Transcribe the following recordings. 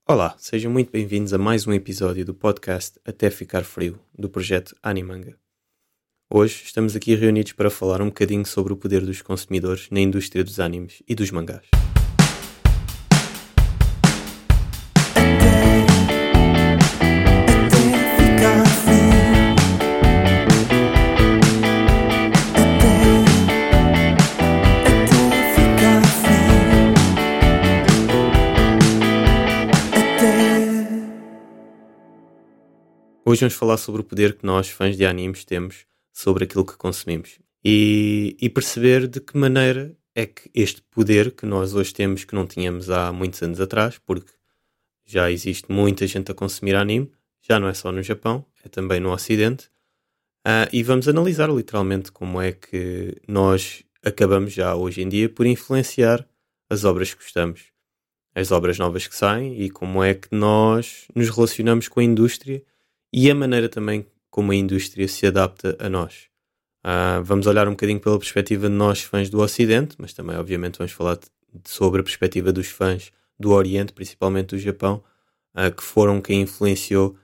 Olá, sejam muito bem-vindos a mais um episódio do podcast Até Ficar Frio, do projeto Animanga. Hoje estamos aqui reunidos para falar um bocadinho sobre o poder dos consumidores na indústria dos animes e dos mangás. Hoje vamos falar sobre o poder que nós, fãs de animes, temos sobre aquilo que consumimos. E perceber de que maneira é que este poder que nós hoje temos, que não tínhamos há muitos anos atrás, porque já existe muita gente a consumir anime, já não é só no Japão, é também no Ocidente. E vamos analisar literalmente como é que nós acabamos já hoje em dia por influenciar as obras que gostamos, as obras novas que saem e como é que nós nos relacionamos com a indústria e a maneira também como a indústria se adapta a nós. Vamos olhar um bocadinho pela perspectiva de nós, fãs do Ocidente, mas também, obviamente, vamos falar sobre a perspectiva dos fãs do Oriente, principalmente do Japão, que foram quem influenciou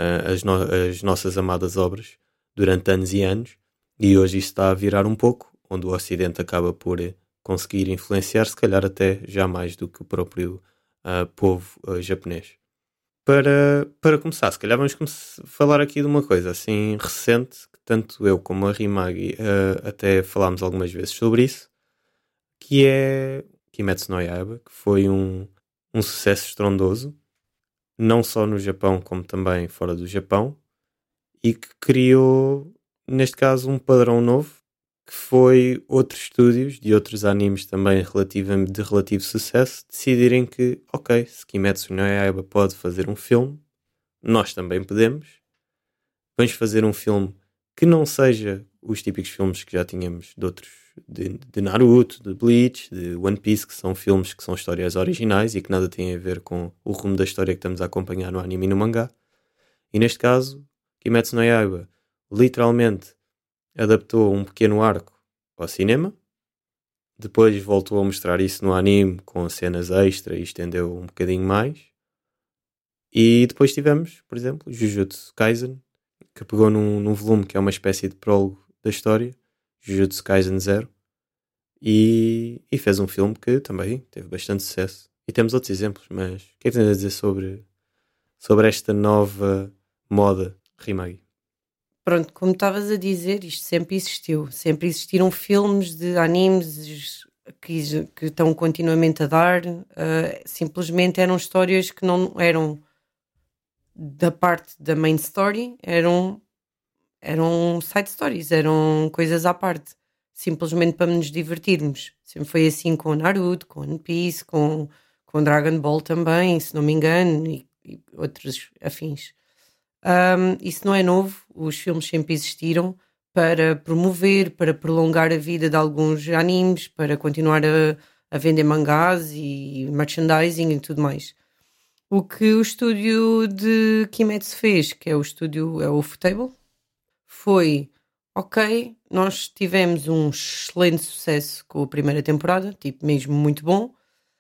as nossas amadas obras durante anos e anos, e hoje isso está a virar um pouco, onde o Ocidente acaba por conseguir influenciar, se calhar até já mais do que o próprio povo japonês. Para começar, se calhar vamos falar aqui de uma coisa assim recente, que tanto eu como a Rimagi até falámos algumas vezes sobre isso, que é Kimetsu no Yaiba, que foi um sucesso estrondoso, não só no Japão como também fora do Japão, e que criou, neste caso, um padrão novo, que foi outros estúdios de outros animes também de relativo sucesso decidirem que, ok, se Kimetsu no Yaiba pode fazer um filme, nós também podemos. Vamos fazer um filme que não seja os típicos filmes que já tínhamos de outros, de Naruto, de Bleach, de One Piece, que são filmes que são histórias originais e que nada têm a ver com o rumo da história que estamos a acompanhar no anime e no mangá. E neste caso, Kimetsu no Yaiba literalmente adaptou um pequeno arco ao cinema, depois voltou a mostrar isso no anime com cenas extra e estendeu um bocadinho mais, e depois tivemos, por exemplo, Jujutsu Kaisen, que pegou num volume que é uma espécie de prólogo da história, Jujutsu Kaisen Zero, e fez um filme que também teve bastante sucesso. E temos outros exemplos, mas o que é que tens a dizer sobre esta nova moda, Rimagi? Pronto, como estavas a dizer, isto sempre existiu. Sempre existiram filmes de animes que estão continuamente a dar. Simplesmente eram histórias que não eram da parte da main story, eram side stories, eram coisas à parte. Simplesmente para nos divertirmos. Sempre foi assim com Naruto, com One Piece, com Dragon Ball também, se não me engano, e outros afins. Isso não é novo, os filmes sempre existiram para promover, para prolongar a vida de alguns animes, para continuar a vender mangás e merchandising e tudo mais. O que o estúdio de Kimetsu fez, que é o estúdio, é o Ufotable, foi, ok, nós tivemos um excelente sucesso com a primeira temporada, tipo mesmo muito bom.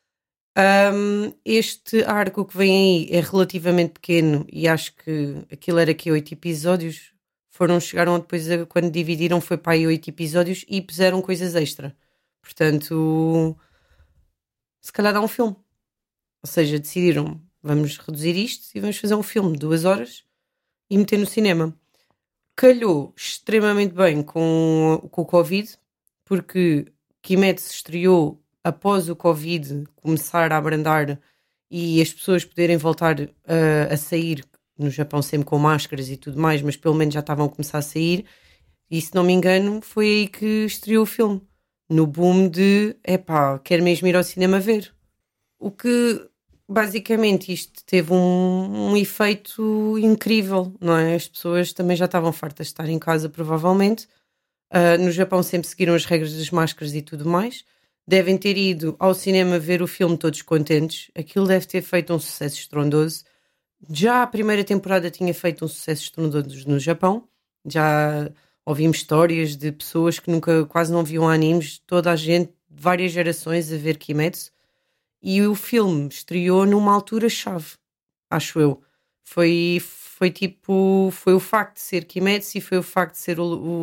Este arco que vem aí é relativamente pequeno e acho que aquilo era aqui 8 episódios. Chegaram depois, quando dividiram, foi para aí 8 episódios e puseram coisas extra. Portanto, se calhar dá um filme. Ou seja, decidiram, vamos reduzir isto e vamos fazer um filme de 2 horas e meter no cinema. Calhou extremamente bem com o Covid, porque Kimetsu estreou após o Covid começar a abrandar e as pessoas poderem voltar a sair, no Japão sempre com máscaras e tudo mais, mas pelo menos já estavam a começar a sair, e se não me engano foi aí que estreou o filme, no boom de, quero mesmo ir ao cinema ver. O que, basicamente, isto teve um efeito incrível, não é? As pessoas também já estavam fartas de estar em casa, provavelmente. No Japão sempre seguiram as regras das máscaras e tudo mais. Devem ter ido ao cinema ver o filme todos contentes. Aquilo deve ter feito um sucesso estrondoso. Já a primeira temporada tinha feito um sucesso estrondoso no Japão. Já ouvimos histórias de pessoas que nunca, quase não viam animes. Toda a gente, várias gerações a ver Kimetsu. E o filme estreou numa altura-chave. acho eu. Foi tipo, foi o facto de ser Kimetsu e foi o facto de ser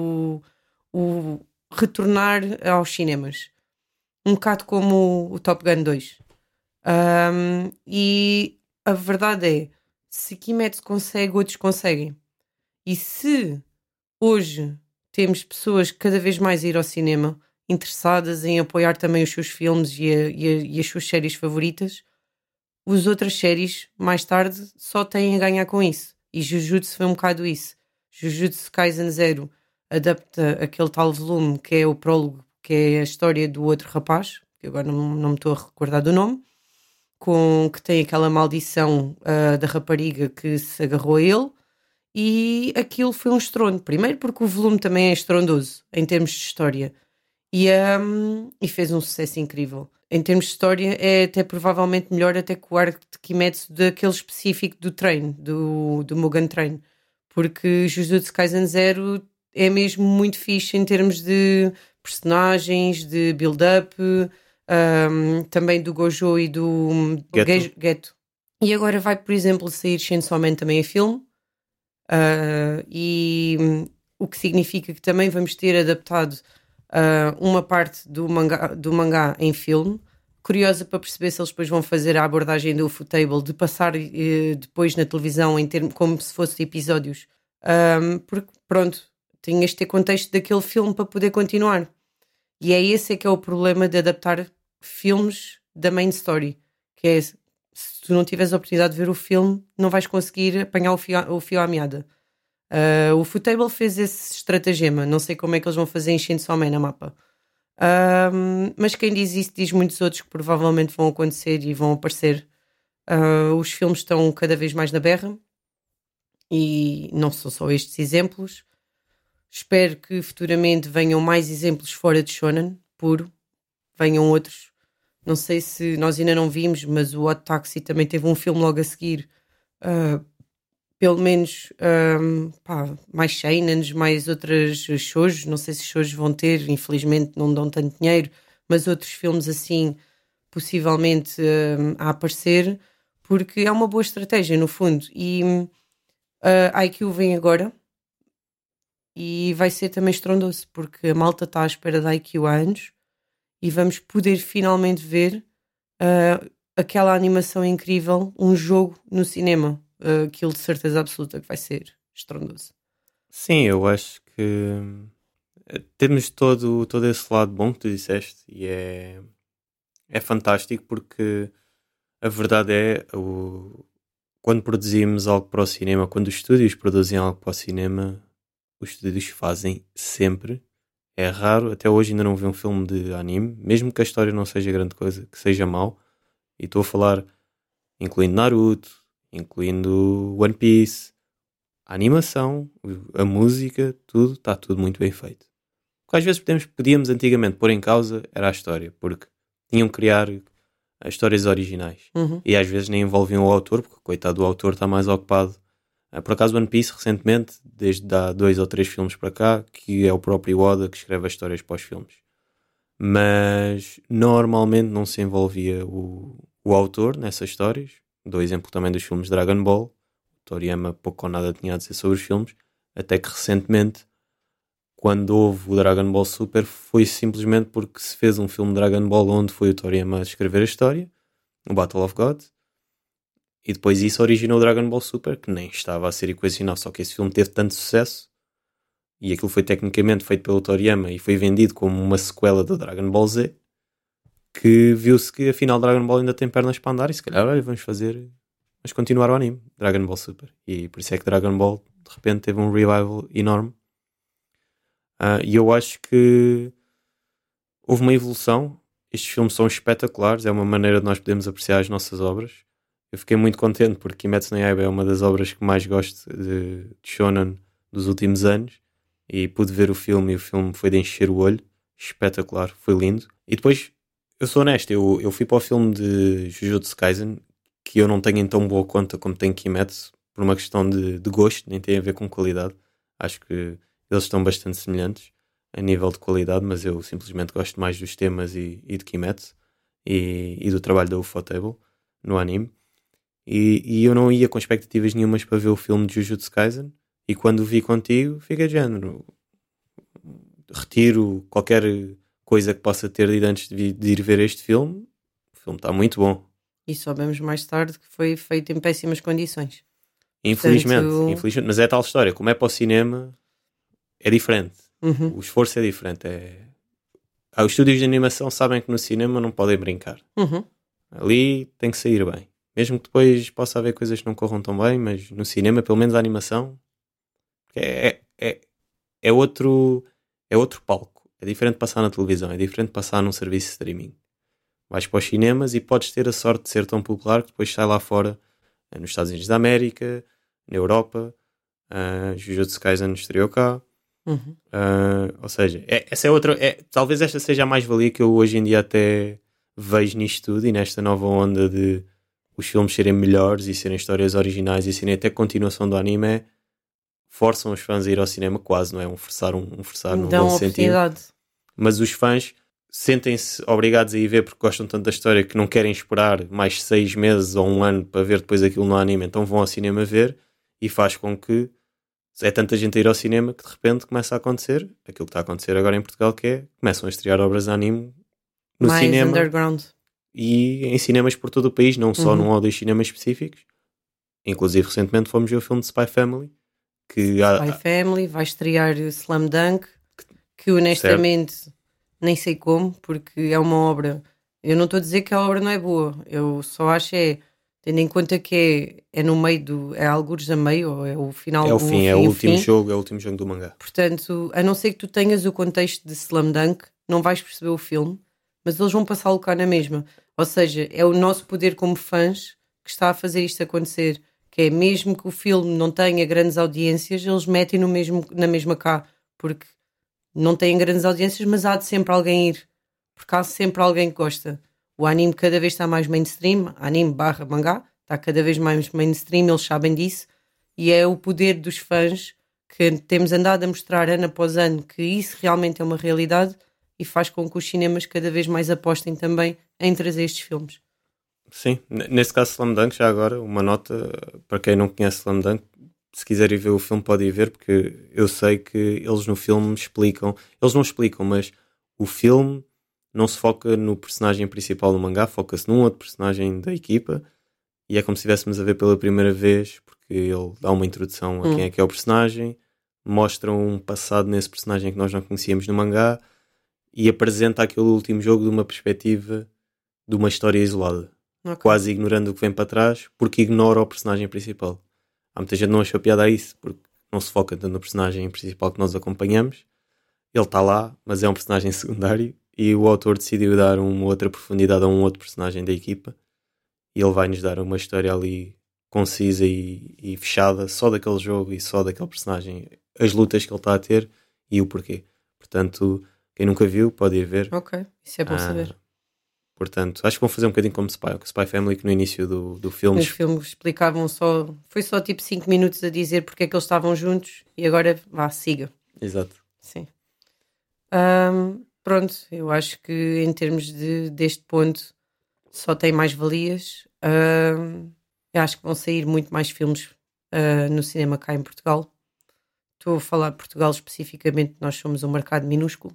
o retornar aos cinemas. Um bocado como o Top Gun 2. E a verdade é, se Kimetsu consegue, outros conseguem. E se hoje temos pessoas cada vez mais a ir ao cinema, interessadas em apoiar também os seus filmes e as suas séries favoritas, as outras séries, mais tarde, só têm a ganhar com isso. E Jujutsu foi um bocado isso. Jujutsu Kaisen Zero adapta aquele tal volume que é o prólogo, que é a história do outro rapaz, que agora não me estou a recordar do nome, que tem aquela maldição da rapariga que se agarrou a ele, e aquilo foi um estrondo. Primeiro porque o volume também é estrondoso em termos de história e fez um sucesso incrível. Em termos de história é até provavelmente melhor até que o arco de Kimetsu daquele específico do Train, do Mugen Train, porque Jujutsu Kaisen Zero é mesmo muito fixe em termos de personagens, de build-up, também do Gojo e do Geto. E agora vai, por exemplo, sair Chainsaw Man também em filme, o que significa que também vamos ter adaptado uma parte do mangá em filme. Curiosa para perceber se eles depois vão fazer a abordagem do Ufotable, de passar depois na televisão em termos, como se fossem episódios. Porque, pronto, tinhas de ter contexto daquele filme para poder continuar. E é esse que é o problema de adaptar filmes da main story, que é, se tu não tiveres a oportunidade de ver o filme, não vais conseguir apanhar o fio à meada. O Ufotable fez esse estratagema, não sei como é que eles vão fazer em Chainsaw Man na mapa. Mas quem diz isso diz muitos outros que provavelmente vão acontecer e vão aparecer. Os filmes estão cada vez mais na berra e não são só estes exemplos. Espero que futuramente venham mais exemplos fora de Shonen puro, venham outros. Não sei se nós ainda não vimos, mas o Odd Taxi também teve um filme logo a seguir. Pelo menos mais sheinens, mais outras shoujos. Não sei se shoujos vão ter, infelizmente não dão tanto dinheiro, mas outros filmes assim possivelmente a aparecer, porque é uma boa estratégia no fundo. E a IQ vem agora e vai ser também estrondoso, porque a malta está à espera da IQ há anos e vamos poder finalmente ver aquela animação incrível, um jogo no cinema. Aquilo de certeza absoluta que vai ser estrondoso. Sim, eu acho que temos todo esse lado bom que tu disseste e é fantástico, porque a verdade é quando produzimos algo para o cinema, quando os estúdios produzem algo para o cinema, os estúdios fazem sempre. É raro, até hoje ainda não vi um filme de anime, mesmo que a história não seja grande coisa, que seja mau, e estou a falar incluindo Naruto, incluindo One Piece, a animação, a música, tudo, está tudo muito bem feito. O que às vezes podíamos antigamente pôr em causa era a história, porque tinham que criar as histórias originais. E às vezes nem envolviam o autor, porque coitado do autor está mais ocupado. Por acaso One Piece recentemente, desde há 2 ou 3 filmes para cá, que é o próprio Oda que escreve as histórias para os filmes. Mas normalmente não se envolvia o autor nessas histórias. Dou exemplo também dos filmes de Dragon Ball. O Toriyama pouco ou nada tinha a dizer sobre os filmes, até que recentemente, quando houve o Dragon Ball Super, foi simplesmente porque se fez um filme de Dragon Ball onde foi o Toriyama a escrever a história, o Battle of Gods, e depois isso originou o Dragon Ball Super, que nem estava a ser equacional, só que esse filme teve tanto sucesso, e aquilo foi tecnicamente feito pelo Toriyama e foi vendido como uma sequela do Dragon Ball Z, que viu-se que afinal Dragon Ball ainda tem pernas para andar, e se calhar, olha, vamos continuar o anime, Dragon Ball Super. E por isso é que Dragon Ball de repente teve um revival enorme. E eu acho que houve uma evolução. Estes filmes são espetaculares, é uma maneira de nós podermos apreciar as nossas obras. Eu fiquei muito contente porque Kimetsu no Yaiba é uma das obras que mais gosto de Shonen dos últimos anos, e pude ver o filme e o filme foi de encher o olho. Espetacular, foi lindo. E depois, eu sou honesto, eu fui para o filme de Jujutsu Kaisen, que eu não tenho em tão boa conta como tem Kimetsu, por uma questão de gosto, nem tem a ver com qualidade. Acho que eles estão bastante semelhantes a nível de qualidade, mas eu simplesmente gosto mais dos temas e de Kimetsu e do trabalho da Ufotable no anime. E eu não ia com expectativas nenhumas para ver o filme de Jujutsu Kaisen, e quando o vi contigo, fiquei de género. Retiro qualquer coisa que possa ter dito antes de ir ver este filme. O filme está muito bom. E soubemos mais tarde que foi feito em péssimas condições. Infelizmente, Portanto... infelizmente. Mas é tal história. Como é para o cinema, é diferente. Uhum. O esforço é diferente. Os estúdios de animação sabem que no cinema não podem brincar. Uhum. Ali tem que sair bem. Mesmo que depois possa haver coisas que não corram tão bem, mas no cinema, pelo menos a animação, é outro palco. É diferente de passar na televisão, é diferente de passar num serviço de streaming. Vais para os cinemas e podes ter a sorte de ser tão popular que depois sai lá fora, nos Estados Unidos da América, na Europa, Jujutsu Kaisen estreou cá. Uhum. Ou seja, essa é outra. Talvez esta seja a mais-valia que eu hoje em dia até vejo nisto tudo, e nesta nova onda de os filmes serem melhores e serem histórias originais e serem até continuação do anime. Forçam os fãs a ir ao cinema, quase, não é? Forçar no bom sentido. Mas os fãs sentem-se obrigados a ir ver porque gostam tanto da história que não querem esperar mais 6 meses ou um ano para ver depois aquilo no anime, então vão ao cinema ver, e faz com que é tanta gente a ir ao cinema que de repente começa a acontecer aquilo que está a acontecer agora em Portugal, que é, começam a estrear obras de anime no mais cinema underground. E em cinemas por todo o país, não só num ou dois cinemas específicos. Inclusive recentemente fomos ver o filme de Spy Family, Spy Family vai estrear Slam Dunk, que honestamente nem sei como, porque é uma obra. Eu não estou a dizer que a obra não é boa, eu só acho tendo em conta que é no meio é algures a meio, ou é o final. É o fim, é o último jogo, é o último jogo do mangá. Portanto, a não ser que tu tenhas o contexto de Slam Dunk, não vais perceber o filme, mas eles vão passá-lo cá na mesma. Ou seja, é o nosso poder como fãs que está a fazer isto acontecer. Que é mesmo que o filme não tenha grandes audiências, eles metem na mesma cá, porque não têm grandes audiências, mas há de sempre alguém ir, porque há sempre alguém que gosta. O anime cada vez está mais mainstream, anime / mangá, está cada vez mais mainstream, eles sabem disso, e é o poder dos fãs que temos andado a mostrar ano após ano que isso realmente é uma realidade e faz com que os cinemas cada vez mais apostem também em trazer estes filmes. Sim, nesse caso Slam Dunk, já agora, uma nota para quem não conhece Slam Dunk, se quiserem ver o filme podem ir ver, porque eu sei que eles no filme explicam, eles não explicam, mas o filme não se foca no personagem principal do mangá, foca-se num outro personagem da equipa, e é como se estivéssemos a ver pela primeira vez, porque ele dá uma introdução a quem é que é o personagem, mostra um passado nesse personagem que nós não conhecíamos no mangá, e apresenta aquele último jogo de uma perspectiva de uma história isolada. Okay. Quase ignorando o que vem para trás, porque ignora o personagem principal. Há muita gente que não achou piada a isso, porque não se foca tanto no personagem principal que nós acompanhamos. Ele está lá, mas é um personagem secundário, e o autor decidiu dar uma outra profundidade a um outro personagem da equipa, e ele vai-nos dar uma história ali concisa e fechada, só daquele jogo e só daquele personagem, as lutas que ele está a ter e o porquê. Portanto, quem nunca viu pode ir ver. Ok, isso é bom saber. Portanto, acho que vão fazer um bocadinho como Spy Family, que no início do filme... Os filmes explicavam foi só tipo 5 minutos a dizer porque é que eles estavam juntos e agora siga. Exato. Sim. Pronto, eu acho que em termos deste ponto só tem mais valias. Eu acho que vão sair muito mais filmes no cinema cá em Portugal. Estou a falar de Portugal especificamente, nós somos um mercado minúsculo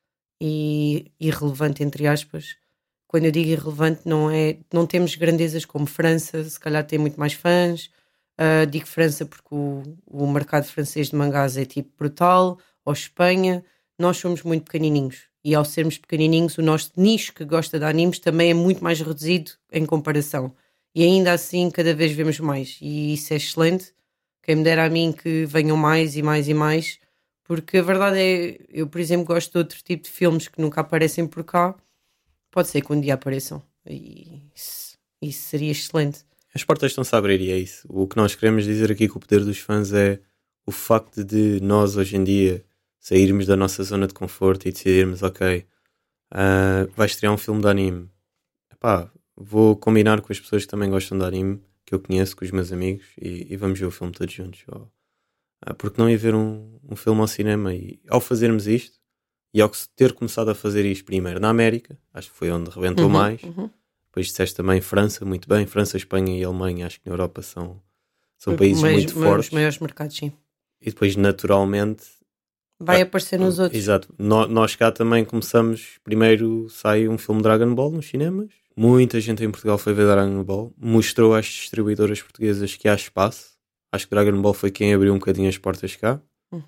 e irrelevante, entre aspas. Quando eu digo irrelevante, não temos grandezas como França, se calhar tem muito mais fãs. Digo França porque o mercado francês de mangás é tipo brutal, ou Espanha. Nós somos muito pequenininhos e ao sermos pequenininhos o nosso nicho que gosta de animes também é muito mais reduzido em comparação. E ainda assim cada vez vemos mais e isso é excelente. Quem me dera a mim que venham mais e mais e mais, porque a verdade é, eu por exemplo gosto de outro tipo de filmes que nunca aparecem por cá. Pode ser que um dia apareçam e isso seria excelente. As portas estão-se a abrir e é isso. O que nós queremos dizer aqui com o poder dos fãs é o facto de nós hoje em dia sairmos da nossa zona de conforto e decidirmos, ok, vai estrear um filme de anime. Epá, vou combinar com as pessoas que também gostam de anime, que eu conheço, com os meus amigos, e vamos ver o filme todos juntos. Porque não ir ver um filme ao cinema? E ao fazermos isto, e ao ter começado a fazer isto primeiro na América, acho que foi onde rebentou mais, Depois disseste também França, muito bem. França, Espanha e Alemanha, acho que na Europa são países muito fortes. Os maiores mercados, sim. E depois, naturalmente, vai aparecer nos outros. Exato. Nós cá também começamos. Primeiro sai um filme Dragon Ball nos cinemas. Muita gente em Portugal foi ver Dragon Ball. Mostrou às distribuidoras portuguesas que há espaço. Acho que Dragon Ball foi quem abriu um bocadinho as portas cá.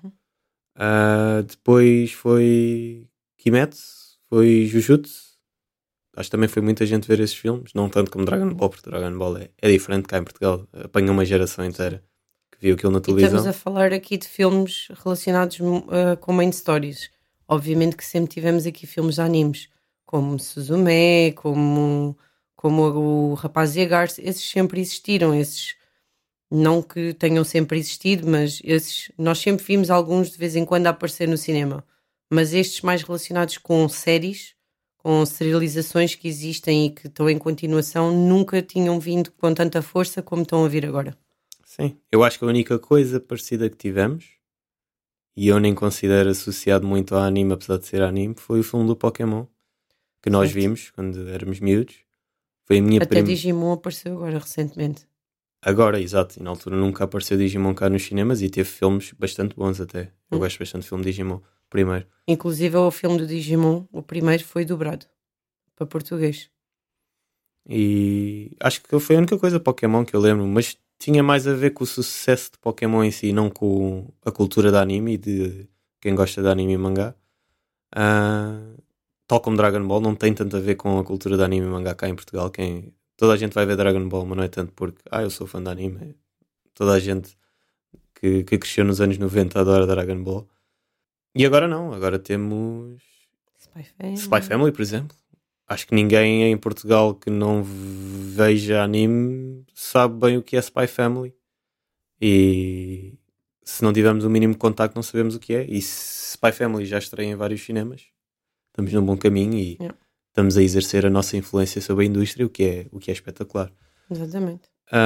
Depois foi Kimetsu, foi Jujutsu. Acho que também foi muita gente ver esses filmes. Não tanto como Dragon Ball, porque Dragon Ball é diferente cá em Portugal. Apanha uma geração inteira que viu aquilo na televisão. E estamos a falar aqui de filmes relacionados com main stories. Obviamente que sempre tivemos aqui filmes de animes, como Suzume, como o Rapaz e a Garça. Esses sempre existiram. Esses não que tenham sempre existido, mas esses nós sempre vimos alguns de vez em quando a aparecer no cinema. Mas estes mais relacionados com séries, com serializações que existem e que estão em continuação, nunca tinham vindo com tanta força como estão a vir agora. Sim, eu acho que a única coisa parecida que tivemos, e eu nem considero associado muito ao anime, apesar de ser anime, foi o filme do Pokémon, que nós vimos quando éramos miúdos. Foi a minha Até Digimon apareceu agora, recentemente. Agora, exato, e na altura nunca apareceu Digimon cá nos cinemas e teve filmes bastante bons até. Eu gosto bastante do filme Digimon, primeiro. Inclusive o filme do Digimon, o primeiro foi dobrado para português. E acho que foi a única coisa Pokémon que eu lembro, mas tinha mais a ver com o sucesso de Pokémon em si, não com a cultura de anime e de quem gosta de anime e mangá. Tal como Dragon Ball, não tem tanto a ver com a cultura de anime e mangá cá em Portugal. Toda a gente vai ver Dragon Ball, mas não é tanto porque eu sou fã de anime. Toda a gente que cresceu nos anos 90 adora Dragon Ball. E agora não, agora temos Spy Family, por exemplo. Acho que ninguém em Portugal que não veja anime sabe bem o que é Spy Family. E se não tivermos o mínimo de contacto não sabemos o que é. E se Spy Family já estreia em vários cinemas, estamos num bom caminho e estamos a exercer a nossa influência sobre a indústria, o que é espetacular. Exatamente.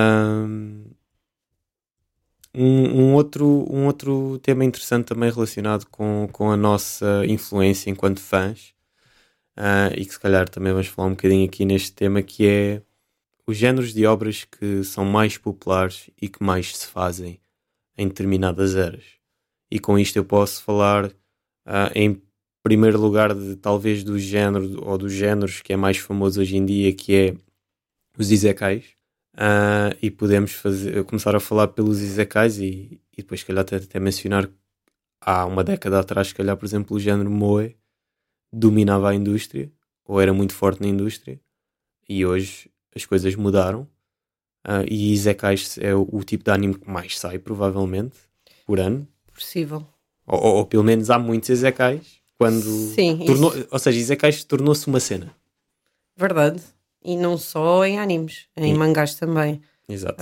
Um outro tema interessante também relacionado com a nossa influência enquanto fãs, e que se calhar também vamos falar um bocadinho aqui neste tema, que é os géneros de obras que são mais populares e que mais se fazem em determinadas eras. E com isto eu posso falar em primeiro lugar talvez do género ou dos géneros que é mais famoso hoje em dia, que é os isekais. E podemos começar a falar pelos isekais e depois se calhar até mencionar há uma década atrás, se calhar por exemplo o género moe dominava a indústria ou era muito forte na indústria, e hoje as coisas mudaram, e isekais é o tipo de anime que mais sai provavelmente por ano. Possível. Ou pelo menos há muitos isekais quando ou seja, isekais tornou-se uma cena. Verdade. E não só em animes, em mangás também. Exato.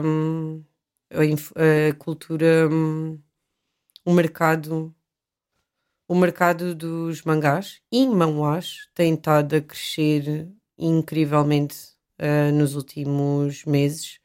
A cultura, o mercado dos mangás e manhwas tem estado a crescer incrivelmente nos últimos meses.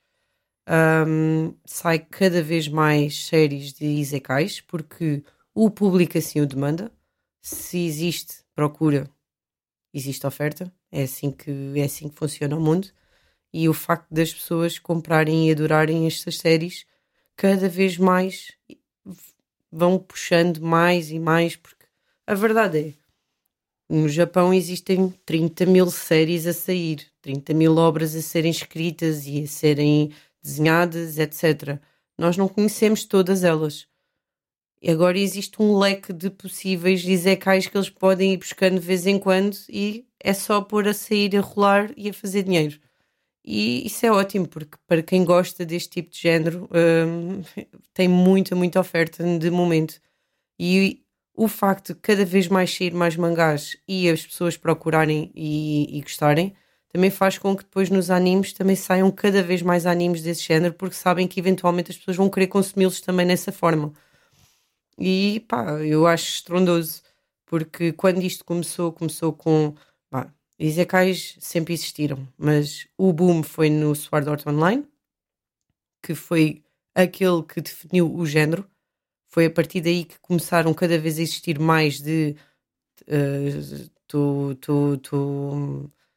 Sai cada vez mais séries de isekais porque o público assim o demanda. Se existe procura, existe oferta. É assim que funciona o mundo. E o facto das pessoas comprarem e adorarem estas séries cada vez mais vão puxando mais e mais, porque a verdade é, no Japão existem 30 mil séries a sair, 30 mil obras a serem escritas e a serem desenhadas, etc. Nós não conhecemos todas elas. E agora existe um leque de possíveis isekais que eles podem ir buscando de vez em quando e é só pôr a sair, a rolar e a fazer dinheiro. E isso é ótimo, porque para quem gosta deste tipo de género, tem muita oferta de momento. E o facto de cada vez mais sair mais mangás e as pessoas procurarem e gostarem, também faz com que depois nos animes também saiam cada vez mais animes desse género, porque sabem que eventualmente as pessoas vão querer consumi-los também nessa forma. E pá, eu acho estrondoso, porque quando isto começou com... isekais sempre existiram, mas o boom foi no Sword Art Online, que foi aquele que definiu o género. Foi a partir daí que começaram cada vez a existir mais de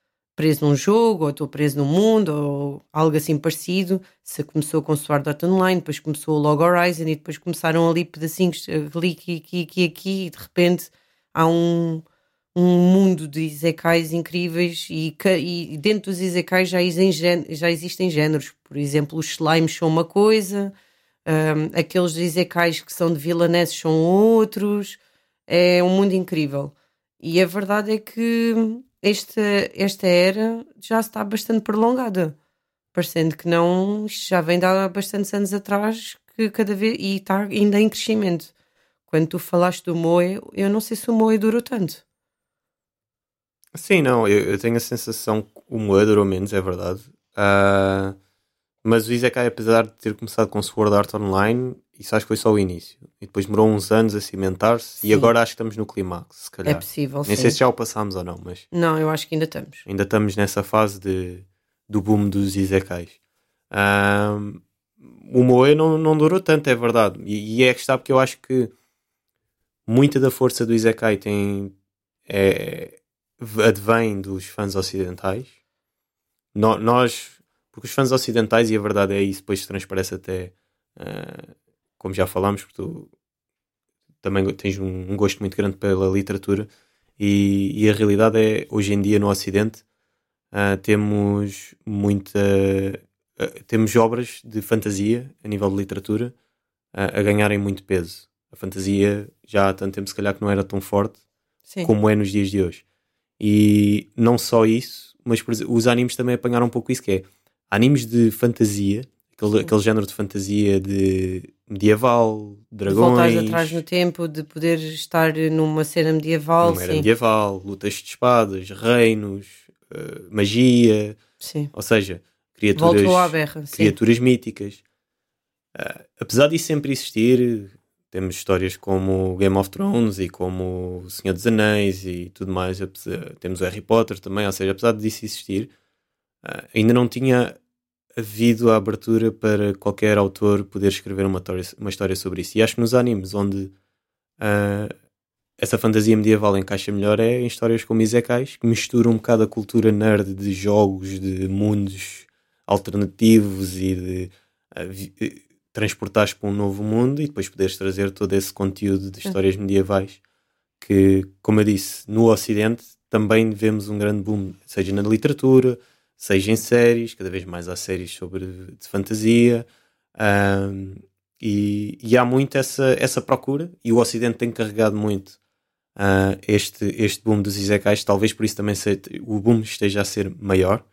preso num jogo, ou estou preso num mundo, ou algo assim parecido. Se começou com Sword Art Online, depois começou o Log Horizon e depois começaram ali pedacinhos ali, aqui, e de repente há um mundo de isekais incríveis e dentro dos isekais já existem géneros. Por exemplo, os slimes são uma coisa, aqueles isekais que são de villanesses são outros. É um mundo incrível. E a verdade é que esta era já está bastante prolongada, parecendo que não, isto já vem de há bastantes anos atrás, que cada vez, e está ainda em crescimento. Quando tu falaste do Moe, eu não sei se o Moe durou tanto. Sim, não, eu tenho a sensação que o Moe durou menos, é verdade. Mas o Isekai, apesar de ter começado com Sword Art Online, isso acho que foi só o início. E depois demorou uns anos a cimentar-se. E Sim. agora acho que estamos no clímax, se É calhar. possível, Nem sim. sei se já o passámos ou não, mas Não, eu acho que ainda estamos. ainda estamos nessa fase do boom dos Isekais. Ah, o Moe não durou tanto, é verdade. E é que está porque eu acho que muita da força do Isekai advém dos fãs ocidentais. Nós, porque os fãs ocidentais, e a verdade é isso, depois se transparece até, como já falámos, porque tu também tens um gosto muito grande pela literatura, e a realidade é, hoje em dia no Ocidente, temos temos obras de fantasia a nível de literatura a ganharem muito peso. A fantasia já há tanto tempo se calhar que não era tão forte Sim. como é nos dias de hoje. E não só isso, mas por exemplo, os animes também apanharam um pouco isso, que é animes de fantasia, aquele género de fantasia de medieval, De voltares dragões, atrás no tempo, de poder estar numa cena medieval, numa era sim. medieval, lutas de espadas, reinos, magia, Sim. ou seja, Voltou à berra, sim. criaturas míticas. Apesar disso sempre existir, temos histórias como Game of Thrones e como O Senhor dos Anéis e tudo mais. Temos o Harry Potter também, ou seja, apesar disso existir, ainda não tinha havido a abertura para qualquer autor poder escrever uma história sobre isso. E acho que nos animes onde essa fantasia medieval encaixa melhor é em histórias como Isekais, que misturam um bocado a cultura nerd de jogos, de mundos alternativos e de transportares para um novo mundo e depois poderes trazer todo esse conteúdo de histórias medievais que, como eu disse, no Ocidente também vemos um grande boom, seja na literatura, seja em séries, cada vez mais há séries de fantasia, e há muito essa procura, e o Ocidente tem carregado muito este boom dos Isekais, talvez por isso também o boom esteja a ser maior.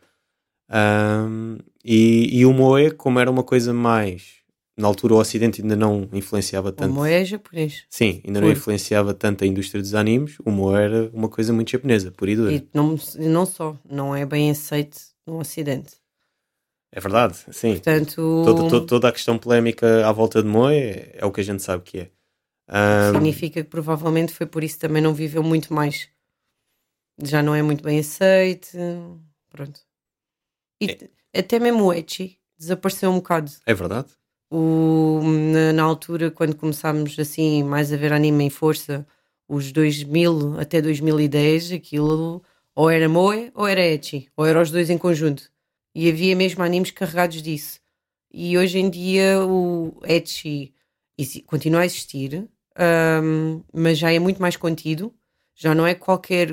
E o Moe, como era uma coisa mais, na altura o Ocidente ainda não influenciava tanto. O Moe é japonês. Sim, ainda não influenciava tanto a indústria dos animes. O Moe era uma coisa muito japonesa, pura e dura. E não só, não é bem aceito no Ocidente. É verdade, sim. Portanto, toda a questão polémica à volta de Moe é o que a gente sabe que é. significa que provavelmente foi por isso que também não viveu muito mais. Já não é muito bem aceito. Pronto. E até mesmo o ecchi desapareceu um bocado. É verdade. Na altura, quando começámos assim mais a ver anime em força, os 2000 até 2010, aquilo ou era moe ou era ecchi, ou era os dois em conjunto. E havia mesmo animes carregados disso. E hoje em dia o ecchi continua a existir, mas já é muito mais contido. Já não é qualquer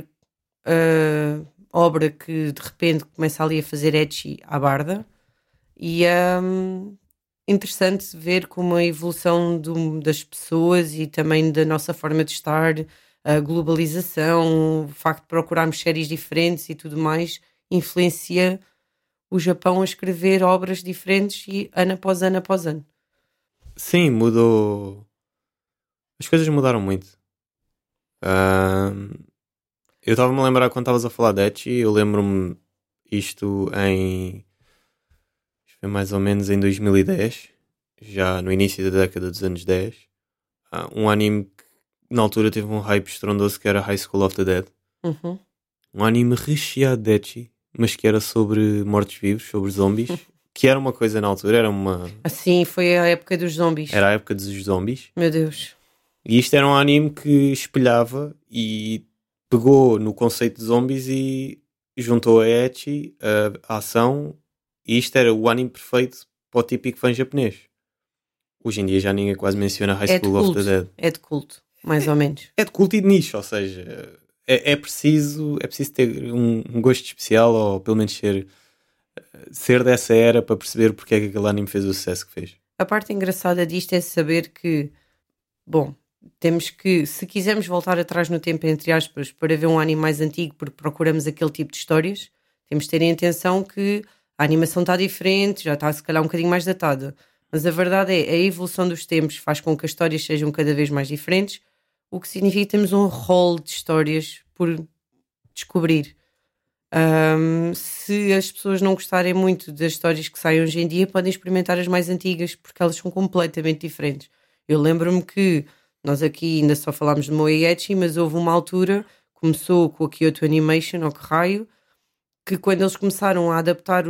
obra que de repente começa ali a fazer ecchi à barda. E interessante ver como a evolução das pessoas e também da nossa forma de estar, a globalização, o facto de procurarmos séries diferentes e tudo mais, influencia o Japão a escrever obras diferentes e ano após ano após ano. Sim, mudou. As coisas mudaram muito. Eu estava-me a lembrar quando estavas a falar de ecchi, eu lembro-me isto foi mais ou menos em 2010, já no início da década dos anos 10. Um anime que na altura teve um hype estrondoso que era High School of the Dead. Uhum. Um anime recheado de ecchi, mas que era sobre mortos-vivos, sobre zombies, que era uma coisa na altura, era uma... Assim, foi a época dos zombies. Era a época dos zombies. Meu Deus. E isto era um anime que espelhava e pegou no conceito de zombies e juntou a ecchi, a ação, e isto era o anime perfeito para o típico fã japonês. Hoje em dia já ninguém quase menciona High É de School of culto. the Dead. É de culto, mais ou menos. É de culto e de nicho, ou seja, é preciso ter um gosto especial, ou pelo menos ser dessa era para perceber porque é que aquele anime fez o sucesso que fez. A parte engraçada disto é saber que, bom, temos que, se quisermos voltar atrás no tempo, entre aspas, para ver um anime mais antigo, porque procuramos aquele tipo de histórias, temos de ter em atenção que a animação está diferente, já está se calhar um bocadinho mais datada. Mas a verdade é, a evolução dos tempos faz com que as histórias sejam cada vez mais diferentes, o que significa que temos um rol de histórias por descobrir. Se as pessoas não gostarem muito das histórias que saem hoje em dia, podem experimentar as mais antigas, porque elas são completamente diferentes. Eu lembro-me que nós aqui ainda só falámos de Moeyachi, mas houve uma altura, começou com a Kyoto Animation, ou que raio, que quando eles começaram a adaptar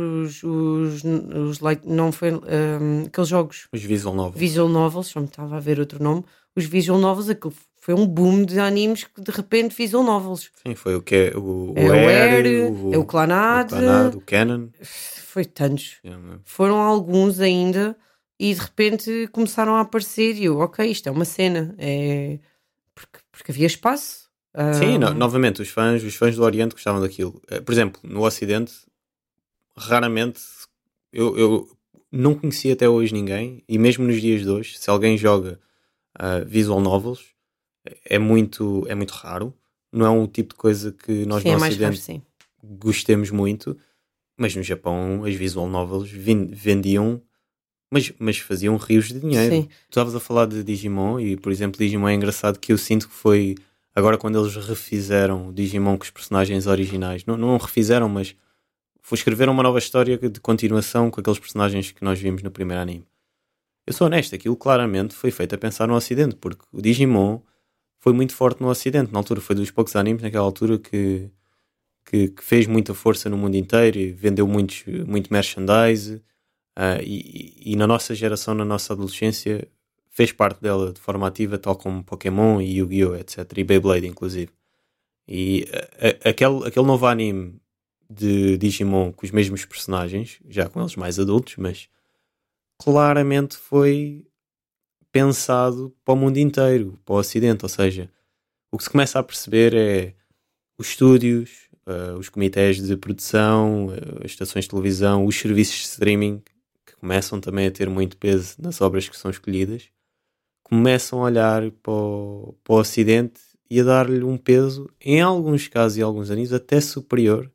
não foi, aqueles jogos Os visual visual novels, só me estava a ver outro nome, os visual novels, aquilo foi um boom de animes que de repente visual novels. Sim, foi o que é o Air, é o Clannad, o Canon. foi tantos. Yeah, Foram alguns ainda e de repente começaram a aparecer e eu, ok, isto é uma cena. É... Porque havia espaço. Sim, novamente, os fãs do Oriente gostavam daquilo. Por exemplo, no Ocidente, raramente, eu não conhecia até hoje ninguém, e mesmo nos dias de hoje, se alguém joga visual novels, é muito raro. Não é um tipo de coisa que nós sim, no é mais Ocidente raro, sim. gostemos muito, mas no Japão as visual novels vendiam, mas faziam rios de dinheiro. Sim. Tu estavas a falar de Digimon, e por exemplo, Digimon é engraçado que eu sinto que foi agora quando eles refizeram o Digimon com os personagens originais, não refizeram, mas escreveram uma nova história de continuação com aqueles personagens que nós vimos no primeiro anime. Eu sou honesto, aquilo claramente foi feito a pensar no Ocidente, porque o Digimon foi muito forte no Ocidente. Na altura foi dos poucos animes naquela altura que fez muita força no mundo inteiro e vendeu muito merchandise, e na nossa geração, na nossa adolescência, fez parte dela de forma ativa, tal como Pokémon e Yu-Gi-Oh!, etc. E Beyblade, inclusive. E aquele novo anime de Digimon com os mesmos personagens, já com eles mais adultos, mas claramente foi pensado para o mundo inteiro, para o Ocidente. Ou seja, o que se começa a perceber é os estúdios, os comitês de produção, as estações de televisão, os serviços de streaming, que começam também a ter muito peso nas obras que são escolhidas, começam a olhar para o Ocidente e a dar-lhe um peso, em alguns casos e alguns animes, até superior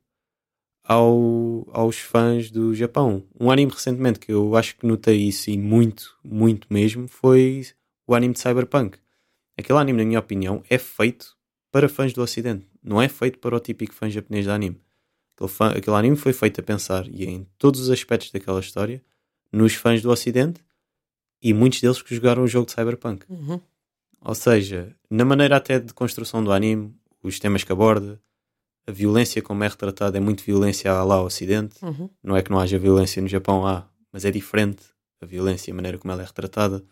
aos fãs do Japão. Um anime recentemente que eu acho que notei isso, e muito, muito mesmo, foi o anime de Cyberpunk. Aquele anime, na minha opinião, é feito para fãs do Ocidente. Não é feito para o típico fã japonês de anime. Aquele anime foi feito a pensar, e em todos os aspectos daquela história, nos fãs do Ocidente, e muitos deles que jogaram o jogo de Cyberpunk. Uhum. Ou seja, na maneira até de construção do anime, os temas que aborda, a violência como é retratada é muito violência lá ao Ocidente. Uhum. Não é que não haja violência no Japão, mas é diferente a violência e a maneira como ela é retratada.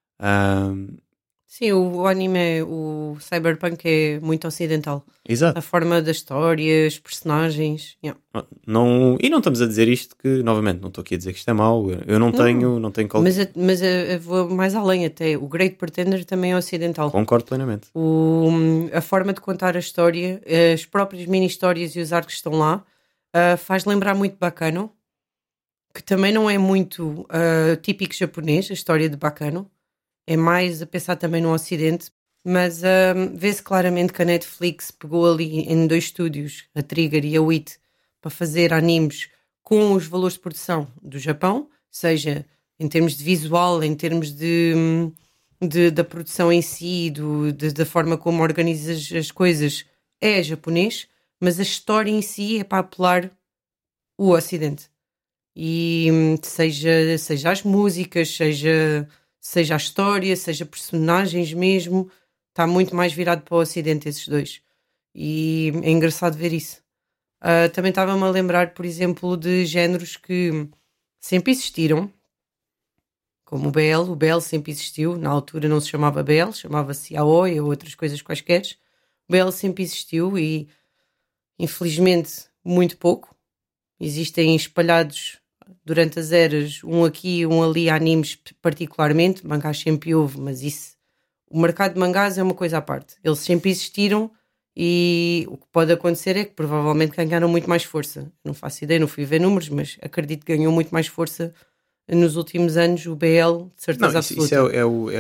Sim, o anime, o Cyberpunk é muito ocidental. Exato. A forma da história, os personagens. Yeah. E não estamos a dizer isto que, novamente, não estou aqui a dizer que isto é mau. Eu não tenho qualquer... Mas eu vou mais além até. O Great Pretender também é ocidental. Concordo plenamente. A forma de contar a história, as próprias mini-histórias e os arcos que estão lá, faz lembrar muito Baccano, que também não é muito típico japonês, a história de Baccano. É mais a pensar também no Ocidente, mas vê-se claramente que a Netflix pegou ali em 2 estúdios, a Trigger e a WIT, para fazer animes com os valores de produção do Japão, seja em termos de visual, em termos da produção em si, da forma como organizas as coisas, é japonês, mas a história em si é para apelar o Ocidente. E seja as músicas, seja a história, seja personagens mesmo, está muito mais virado para o Ocidente esses dois. E é engraçado ver isso. Também estava-me a lembrar, por exemplo, de géneros que sempre existiram, como o BL. O BL sempre existiu. Na altura não se chamava BL, chamava-se Aoi ou outras coisas quaisquer. O BL sempre existiu e, infelizmente, muito pouco. Existem espalhados durante as eras, um aqui, um ali, animes particularmente, mangás sempre houve, mas isso, o mercado de mangás é uma coisa à parte. Eles sempre existiram e o que pode acontecer é que provavelmente ganharam muito mais força. Não faço ideia, não fui ver números, mas acredito que ganhou muito mais força nos últimos anos o BL, de certeza Não, absoluta. isso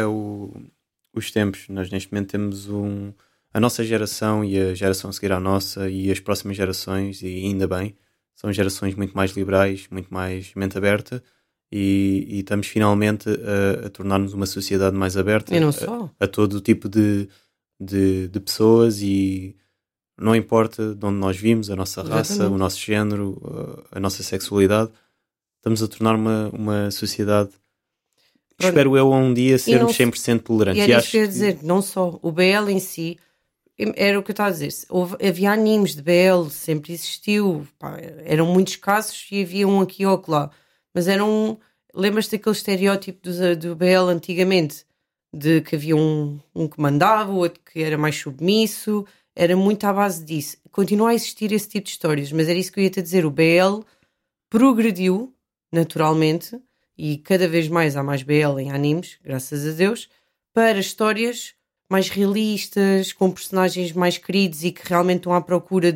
os tempos. Nós neste momento temos a nossa geração e a geração a seguir à nossa e as próximas gerações, e ainda bem, são gerações muito mais liberais, muito mais mente aberta, e estamos finalmente a tornar-nos uma sociedade mais aberta E não só. a todo o tipo de pessoas, e não importa de onde nós vimos, a nossa raça, Exatamente. o nosso género, a nossa sexualidade, estamos a tornar uma sociedade. Pronto. Espero eu um dia sermos não- 100% tolerantes. E era isso acho que eu ia dizer, não só. O BL em si, era o que eu estava a dizer. Havia animes de BL, sempre existiu. Pá, eram muito escassos e havia um aqui ou lá. Mas eram. Lembras-te daquele estereótipo do BL antigamente? De que havia um que mandava, o outro que era mais submisso. Era muito à base disso. Continua a existir esse tipo de histórias, mas era isso que eu ia-te dizer. O BL progrediu naturalmente e cada vez mais há mais BL em animes, graças a Deus, para histórias mais realistas, com personagens mais queridos e que realmente estão à procura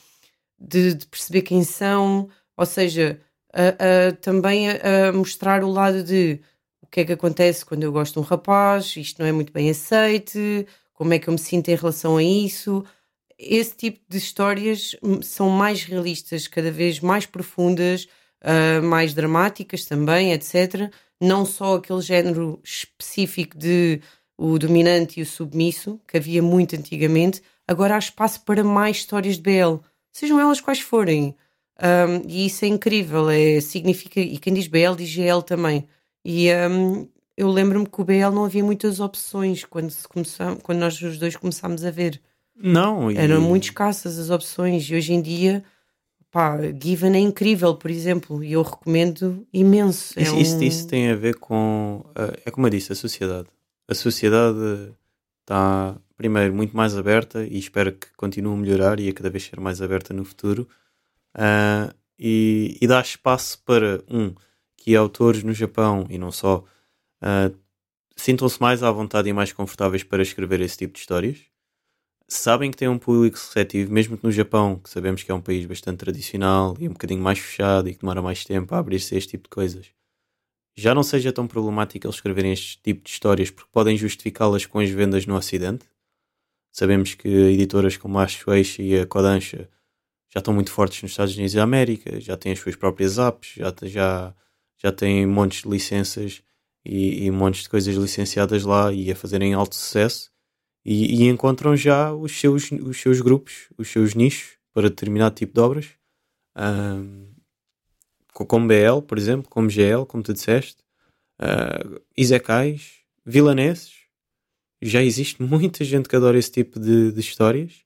de perceber quem são, ou seja, também a mostrar o lado de o que é que acontece quando eu gosto de um rapaz, isto não é muito bem aceite, como é que eu me sinto em relação a isso. Esse tipo de histórias são mais realistas, cada vez mais profundas, mais dramáticas também, etc. Não só aquele género específico de o dominante e o submisso, que havia muito antigamente. Agora há espaço para mais histórias de BL, sejam elas quais forem. E isso é incrível, significa, e quem diz BL diz GL também. E eu lembro-me que o BL não havia muitas opções quando nós os dois começámos a ver. Não, Eram muito escassas as opções e hoje em dia, pá, Given é incrível, por exemplo, e eu recomendo imenso. isso tem a ver com, é como eu disse, a sociedade. A sociedade está, primeiro, muito mais aberta, e espero que continue a melhorar e a cada vez ser mais aberta no futuro. E dá espaço para, que autores no Japão, e não só, sintam-se mais à vontade e mais confortáveis para escrever esse tipo de histórias. Sabem que tem um público receptivo, mesmo que no Japão, que sabemos que é um país bastante tradicional e um bocadinho mais fechado e que demora mais tempo a abrir-se a este tipo de coisas, já não seja tão problemático eles escreverem este tipo de histórias, porque podem justificá-las com as vendas no Ocidente. Sabemos que editoras como a Shueisha e a Kodansha já estão muito fortes nos Estados Unidos da América, já têm as suas próprias apps, já têm montes de licenças e montes de coisas licenciadas lá e a fazerem alto sucesso. E encontram já os seus grupos, os seus nichos para determinado tipo de obras, como BL, por exemplo, como GL, como tu disseste, Isekais, vilanesses. Já existe muita gente que adora esse tipo de histórias,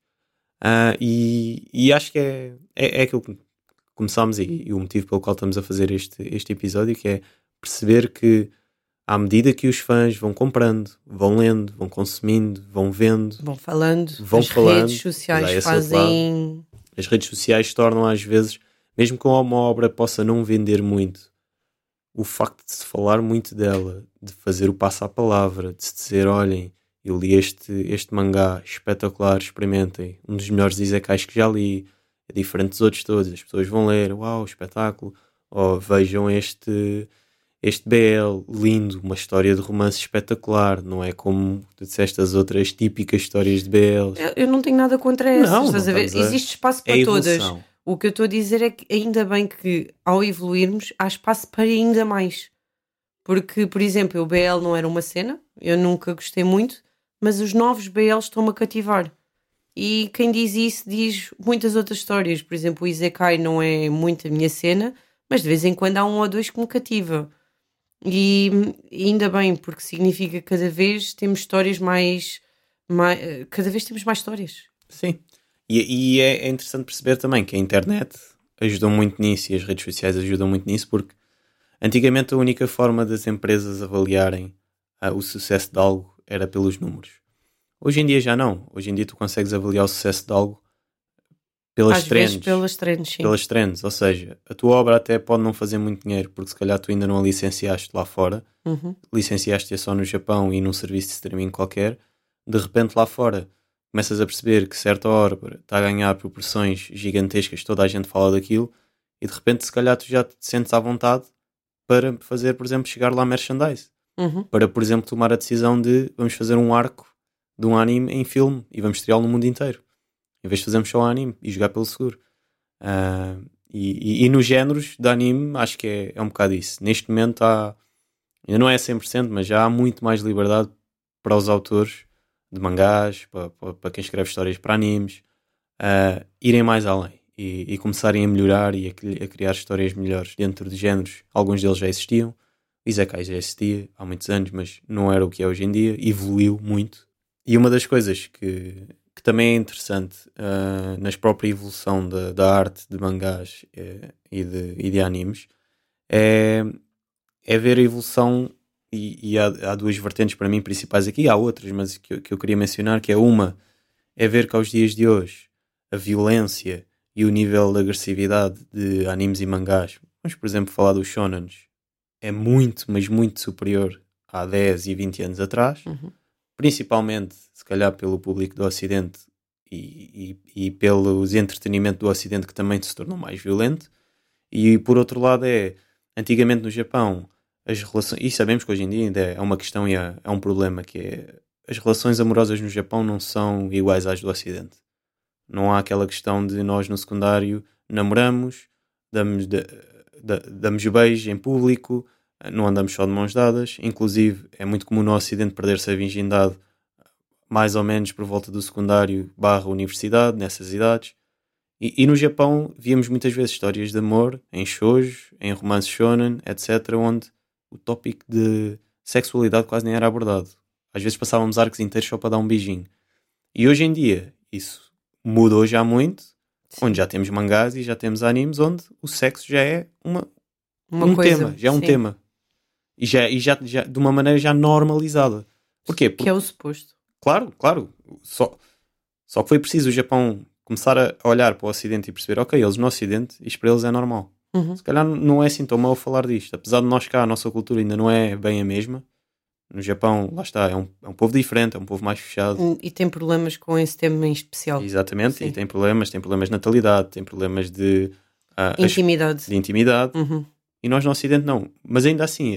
e acho que é aquilo que começámos, e o motivo pelo qual estamos a fazer este episódio, que é perceber que à medida que os fãs vão comprando, vão lendo, vão consumindo, vão vendo, vão falando, as redes sociais fazem. As redes sociais tornam às vezes, mesmo que uma obra possa não vender muito, o facto de se falar muito dela, de fazer o passo à palavra, de se dizer, olhem, eu li este mangá espetacular, experimentem, um dos melhores isekais que já li, é diferente dos outros todos, as pessoas vão ler, uau, espetáculo, ou vejam este BL lindo, uma história de romance espetacular, não é como tu disseste as outras típicas histórias de BL. Eu não tenho nada contra essas, Não, estás a ver? Existe espaço para todas. O que eu estou a dizer é que ainda bem que ao evoluirmos há espaço para ainda mais. Porque, por exemplo, o BL não era uma cena, eu nunca gostei muito, mas os novos BLs estão-me a cativar. E quem diz isso diz muitas outras histórias. Por exemplo, o Isekai não é muito a minha cena, mas de vez em quando há um ou dois que me cativa. E ainda bem, porque significa que cada vez temos histórias cada vez temos mais histórias. Sim. E é interessante perceber também que a internet ajudou muito nisso e as redes sociais ajudam muito nisso, porque antigamente a única forma das empresas avaliarem o sucesso de algo era pelos números. Hoje em dia já não. Hoje em dia tu consegues avaliar o sucesso de algo pelas Às vezes trends. pelas trends, sim. Pelas trends, ou seja, a tua obra até pode não fazer muito dinheiro, porque se calhar tu ainda não a licenciaste lá fora, licenciaste-a só no Japão e num serviço de streaming qualquer, de repente lá fora começas a perceber que certa obra está a ganhar proporções gigantescas, toda a gente fala daquilo, e de repente se calhar tu já te sentes à vontade para fazer, por exemplo, chegar lá merchandise. Para, por exemplo, tomar a decisão de vamos fazer um arco de um anime em filme e vamos estreá-lo no mundo inteiro, em vez de fazermos só anime e jogar pelo seguro. E nos géneros de anime acho que é um bocado isso. Neste momento ainda não é 100%, mas já há muito mais liberdade para os autores de mangás, para quem escreve histórias para animes, irem mais além e começarem a melhorar e a criar histórias melhores dentro de géneros. Alguns deles já existiam, o Isekai já existia há muitos anos, mas não era o que é hoje em dia, evoluiu muito. E uma das coisas que também é interessante na própria evolução da arte de mangás e de animes é ver a evolução, e há duas vertentes para mim principais aqui, há outras, mas que eu queria mencionar, que é ver que aos dias de hoje a violência e o nível de agressividade de animes e mangás, vamos por exemplo falar dos shonens, é muito, mas muito superior há 10 e 20 anos atrás, principalmente se calhar pelo público do Ocidente e pelos entretenimento do Ocidente, que também se tornou mais violento. E por outro lado antigamente no Japão as relações, e sabemos que hoje em dia ainda é uma questão e é um problema, que é as relações amorosas no Japão não são iguais às do Ocidente. Não há aquela questão de nós no secundário namoramos, damos beijo em público, não andamos só de mãos dadas. Inclusive é muito comum no Ocidente perder-se a virgindade mais ou menos por volta do secundário / universidade, nessas idades. E no Japão víamos muitas vezes histórias de amor em shoujo, em romances shonen, etc., onde o tópico de sexualidade quase nem era abordado. Às vezes passávamos arcos inteiros só para dar um beijinho. E hoje em dia isso mudou já muito, onde já temos mangás e já temos animes onde o sexo já é um coisa, tema, já é um tema. E já de uma maneira já normalizada. Porquê? Que é o suposto. Claro. Só que foi preciso o Japão começar a olhar para o Ocidente e perceber, ok, eles no Ocidente, isto para eles é normal. Se calhar não é assim tão mal falar disto. Apesar de nós cá, a nossa cultura ainda não é bem a mesma. No Japão, lá está, é um povo diferente, é um povo mais fechado. E tem problemas com esse tema em especial. Exatamente, Sim. e tem problemas de natalidade, tem problemas de intimidade. E nós no Ocidente não. Mas ainda assim,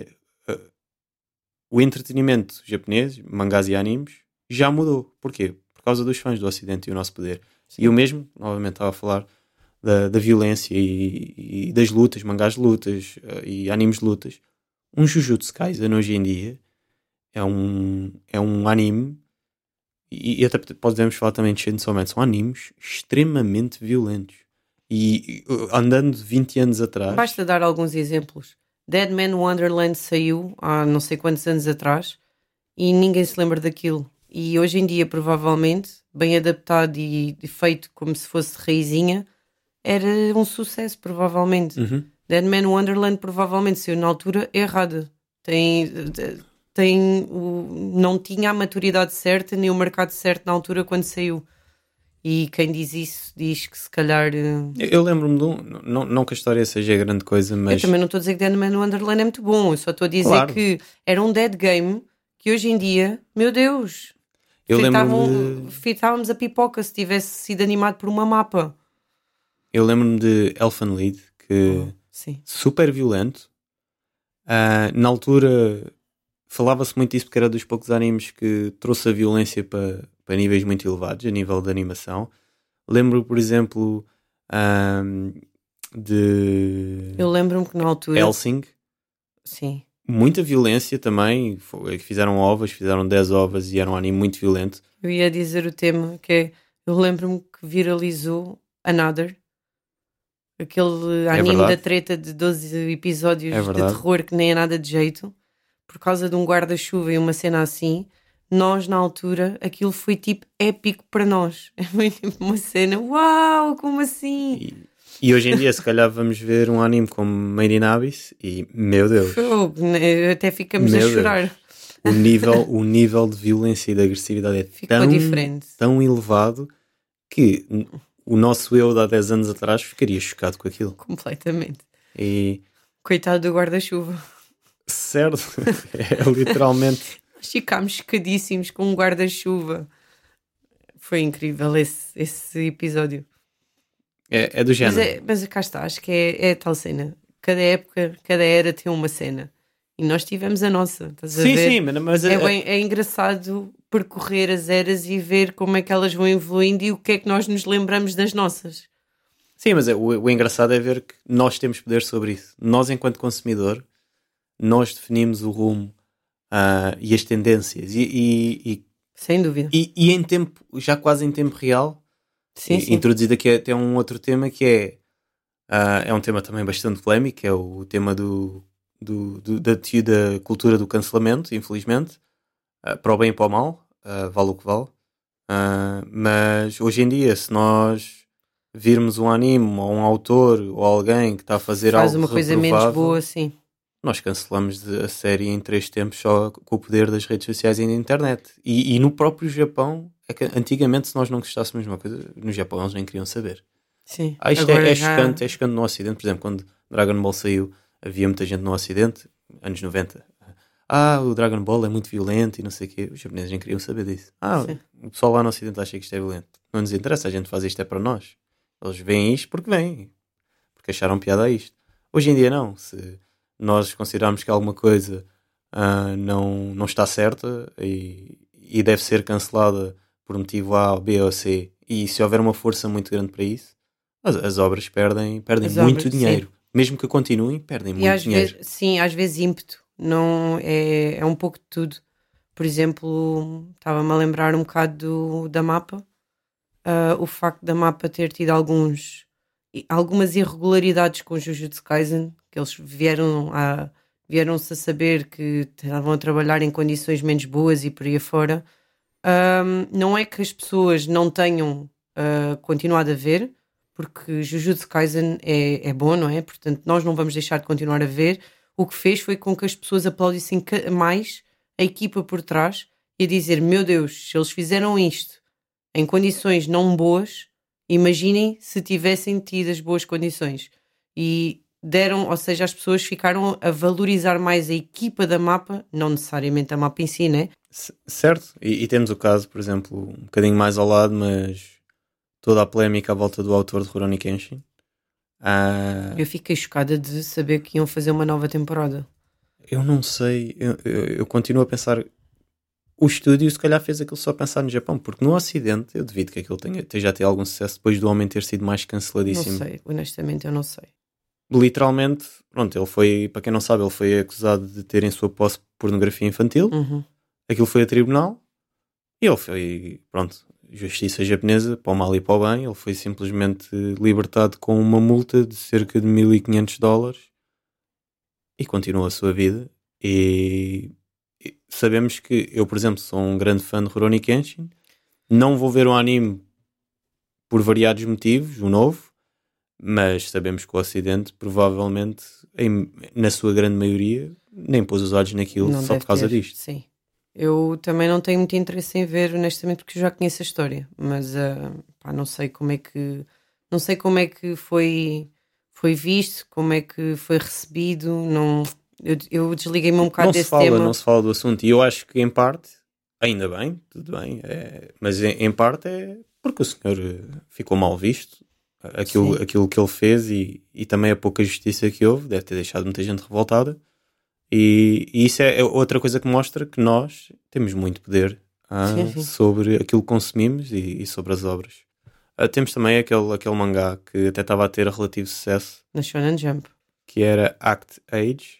o entretenimento japonês, mangás e animes, já mudou. Porquê? Por causa dos fãs do Ocidente e o nosso poder. Sim. E eu mesmo, novamente, estava a falar da violência e das lutas, mangás de lutas e animes de lutas. Um Jujutsu Kaisen hoje em dia é um anime, e até podemos falar também de Chainsaw Man, são animes extremamente violentos. E andando 20 anos atrás... Basta dar alguns exemplos. Dead Man Wonderland saiu há não sei quantos anos atrás e ninguém se lembra daquilo. E hoje em dia, provavelmente, bem adaptado e feito como se fosse raizinha, era um sucesso, provavelmente. Dead Man Wonderland provavelmente saiu na altura errada. Não tinha a maturidade certa nem o mercado certo na altura quando saiu. E quem diz isso diz que se calhar... Eu lembro-me de não que a história seja grande coisa, mas... Eu também não estou a dizer que Dead Man Wonderland é muito bom. Eu só estou a dizer que era um dead game que hoje em dia, meu Deus... Fitávamos a pipoca se tivesse sido animado por uma mapa. Eu lembro-me de Elfen Lied, que super violento. Na altura falava-se muito disso porque era dos poucos animes que trouxe a violência para níveis muito elevados, a nível de animação. Lembro, por exemplo, de... Eu lembro-me que na altura... Hellsing. Sim. Muita violência também. Fizeram 10 ovas e era um anime muito violento. Eu ia dizer o tema, que é... Eu lembro-me que viralizou Another. Aquele anime da treta de 12 episódios de terror que nem é nada de jeito. Por causa de um guarda-chuva e uma cena assim. Nós, na altura, aquilo foi tipo épico para nós. Foi tipo uma cena, uau, como assim? E hoje em dia, se calhar, vamos ver um anime como Made in Abyss e, meu Deus... Até ficamos a chorar. O nível de violência e de agressividade é tão elevado que o nosso eu de há 10 anos atrás ficaria chocado com aquilo. Completamente. E, Coitado do guarda-chuva. certo, é literalmente... Nós ficámos chocadíssimos com um guarda-chuva. Foi incrível esse episódio. É do género. Mas cá está, acho que é tal cena. Cada época, cada era tem uma cena. E nós tivemos a nossa. Estás a ver? Sim, mas É engraçado percorrer as eras e ver como é que elas vão evoluindo e o que é que nós nos lembramos das nossas. sim, mas o engraçado é ver que nós temos poder sobre isso. Nós, enquanto consumidor, nós definimos o rumo e as tendências. Sem dúvida. E em tempo, já quase em tempo real, Sim, sim. introduzido aqui até um outro tema que é um tema também bastante polémico, que é o tema da cultura do cancelamento, infelizmente, para o bem e para o mal, vale o que vale. Mas hoje em dia, se nós virmos um anime ou um autor ou alguém que está a fazer Faz algo uma coisa menos reprovável, boa, sim. nós cancelamos a série em 3 tempos só com o poder das redes sociais e da internet. E no próprio Japão, é que antigamente, se nós não gostássemos de uma coisa, no Japão eles nem queriam saber. Sim. Isto Agora é já- chocante, é chocante no Ocidente. Por exemplo, quando Dragon Ball saiu, havia muita gente no Ocidente, anos 90. O Dragon Ball é muito violento e não sei o quê. Os japoneses nem queriam saber disso. Sim. O pessoal lá no Ocidente acha que isto é violento. Não nos interessa, a gente faz isto é para nós. Eles veem isto porque vêm. Porque acharam piada a isto. Hoje em dia não. Se nós considerarmos que alguma coisa não está certa e deve ser cancelada por motivo A, B ou C, e se houver uma força muito grande para isso, as obras perdem As muito obras, dinheiro. Mesmo que continuem, perdem E muito às dinheiro. vezes, sim, às vezes ímpeto. Não, é um pouco de tudo. Por exemplo, estava-me a lembrar um bocado da Mapa. O facto da Mapa ter tido algumas irregularidades com Jujutsu Kaisen, que eles vieram-se a saber que estavam a trabalhar em condições menos boas e por aí afora. Não é que as pessoas não tenham continuado a ver, porque Jujutsu Kaisen é bom, não é? Portanto, nós não vamos deixar de continuar a ver. O que fez foi com que as pessoas aplaudissem mais a equipa por trás e a dizer: meu Deus, se eles fizeram isto em condições não boas, imaginem se tivessem tido as boas condições. E deram, ou seja, as pessoas ficaram a valorizar mais a equipa da Mapa, não necessariamente a Mapa em si, né? Certo. E temos o caso, por exemplo, um bocadinho mais ao lado, mas toda a polémica à volta do autor de Rurouni Kenshin. Eu fiquei chocada de saber que iam fazer uma nova temporada. Eu não sei, eu continuo a pensar. O estúdio se calhar fez aquilo só a pensar no Japão, porque no Ocidente eu devido que aquilo tenha tido algum sucesso depois do homem ter sido mais Não canceladíssimo. sei, honestamente eu não sei. Literalmente, pronto, ele foi, para quem não sabe, ele foi acusado de ter em sua posse pornografia infantil. Uhum. Aquilo foi a tribunal e ele foi, pronto, justiça japonesa, para o mal e para o bem. Ele foi simplesmente libertado com uma multa de cerca de $1.500 e continuou a sua vida. E sabemos que eu, por exemplo, sou um grande fã de Rurouni Kenshin. Não vou ver o anime por variados motivos, o novo, mas sabemos que o Ocidente provavelmente, na sua grande maioria, nem pôs os olhos naquilo Não só deve por causa ter, disto. Sim. Eu também não tenho muito interesse em ver, honestamente, porque eu já conheço a história. Mas não sei como é que foi visto, como é que foi recebido. Não, eu desliguei-me um bocado desse tema. Não se fala do assunto, e eu acho que em parte, ainda bem, tudo bem, mas em parte é porque o senhor ficou mal visto. Aquilo que ele fez e também a pouca justiça que houve deve ter deixado muita gente revoltada. E isso é outra coisa que mostra que nós temos muito poder Sim. sobre aquilo que consumimos e sobre as obras. Temos também aquele mangá que até estava a ter relativo sucesso, Na Shonen Jump. que era Act Age,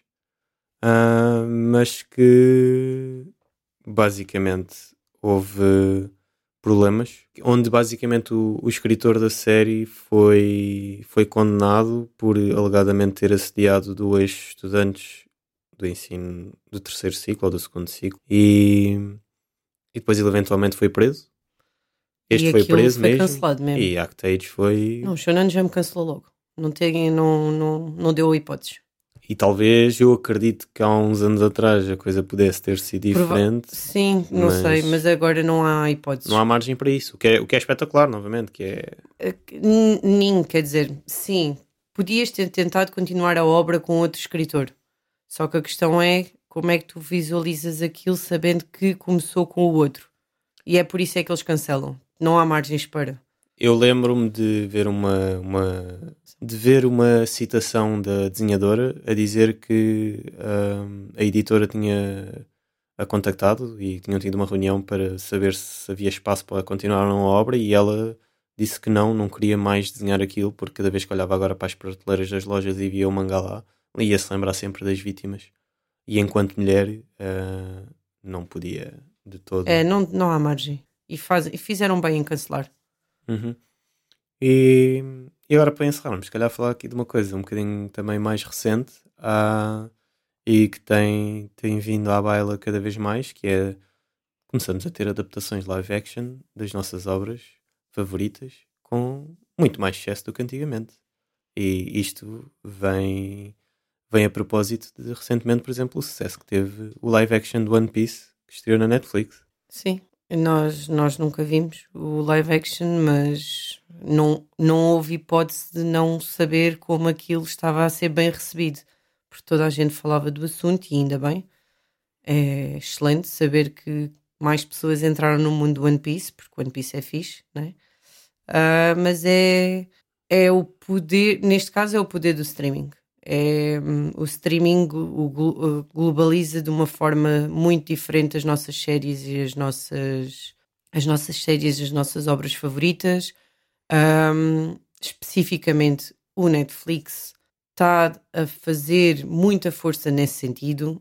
mas que basicamente houve problemas, onde basicamente o escritor da série foi condenado por alegadamente ter assediado 2 estudantes do ensino do 3º ciclo ou do 2º ciclo e depois ele eventualmente foi preso. Este E foi aquilo preso foi mesmo cancelado mesmo. e Act Age foi... Não, Shonen Jump cancelou logo. Não deu hipóteses. E talvez eu acredito que há uns anos atrás a coisa pudesse ter sido diferente. Sim, não sei, mas agora não há hipóteses. Não há margem para isso. O que é espetacular, novamente, que é... Quer dizer, sim, podias ter tentado continuar a obra com outro escritor. Só que a questão é como é que tu visualizas aquilo sabendo que começou com o outro. E é por isso é que eles cancelam. Não há margens para. Eu lembro-me de ver uma citação da desenhadora a dizer que a editora tinha contactado e tinham tido uma reunião para saber se havia espaço para continuar a obra, e ela disse que não queria mais desenhar aquilo, porque cada vez que olhava agora para as prateleiras das lojas e via o mangá lá, ia-se lembrar sempre das vítimas. E enquanto mulher, não podia de todo. Não há margem. E fizeram bem em cancelar. Uhum. E agora, para encerrarmos, se calhar falar aqui de uma coisa um bocadinho também mais recente, e que tem vindo à baila cada vez mais, que é, começamos a ter adaptações live action das nossas obras favoritas com muito mais sucesso do que antigamente. E isto vem a propósito de, recentemente, por exemplo, o sucesso que teve o live action do One Piece, que estreou na Netflix. Sim, nós nunca vimos o live action, mas não houve hipótese de não saber como aquilo estava a ser bem recebido, porque toda a gente falava do assunto e ainda bem. É excelente saber que mais pessoas entraram no mundo do One Piece, porque o One Piece é fixe, né? Mas é o poder, neste caso é o poder do streaming. O streaming globaliza de uma forma muito diferente as nossas séries e as nossas séries, as nossas obras favoritas. Especificamente o Netflix está a fazer muita força nesse sentido,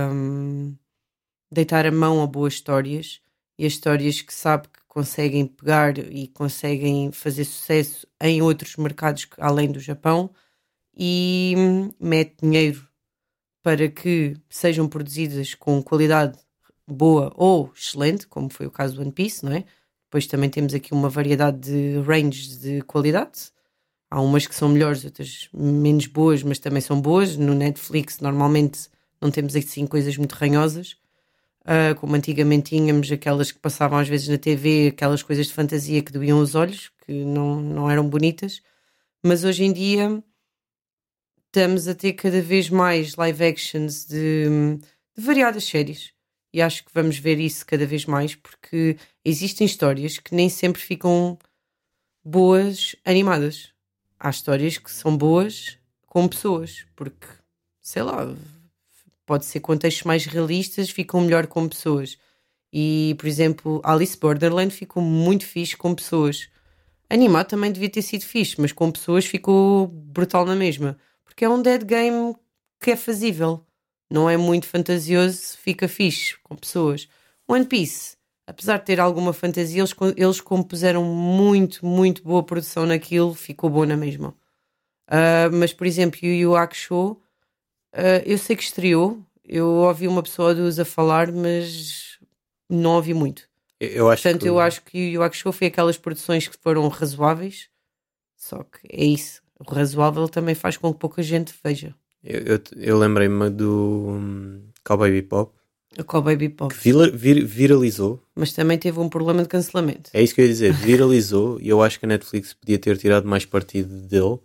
deitar a mão a boas histórias, e as histórias que sabe que conseguem pegar e conseguem fazer sucesso em outros mercados além do Japão, e mete dinheiro para que sejam produzidas com qualidade boa ou excelente, como foi o caso do One Piece, não é? Depois também temos aqui uma variedade de ranges de qualidade. Há umas que são melhores, outras menos boas, mas também são boas. No Netflix normalmente não temos assim coisas muito ranhosas, como antigamente tínhamos aquelas que passavam às vezes na TV, aquelas coisas de fantasia que doíam os olhos, que não eram bonitas. Mas hoje em dia estamos a ter cada vez mais live actions de variadas séries, e acho que vamos ver isso cada vez mais, porque existem histórias que nem sempre ficam boas animadas. Há histórias que são boas com pessoas, porque, sei lá, pode ser contextos mais realistas, ficam melhor com pessoas. E, por exemplo, Alice Borderland ficou muito fixe com pessoas. Animado também devia ter sido fixe, mas com pessoas ficou brutal na mesma. Porque é um dead game que é fazível. Não é muito fantasioso, fica fixe com pessoas. One Piece, apesar de ter alguma fantasia, eles compuseram muito, muito boa produção naquilo, ficou bom na mesma. Mas, por exemplo, Yu Yu Hakusho, eu sei que estreou, eu ouvi uma pessoa a falar, mas não ouvi muito. Eu acho Portanto, que... eu acho que Yu Yu Hakusho foi aquelas produções que foram razoáveis, só que é isso. O razoável também faz com que pouca gente veja. Eu lembrei-me do Cowboy Bebop. O Cowboy Bebop. Que viralizou. Mas também teve um problema de cancelamento. É isso que eu ia dizer. Viralizou, e eu acho que a Netflix podia ter tirado mais partido dele.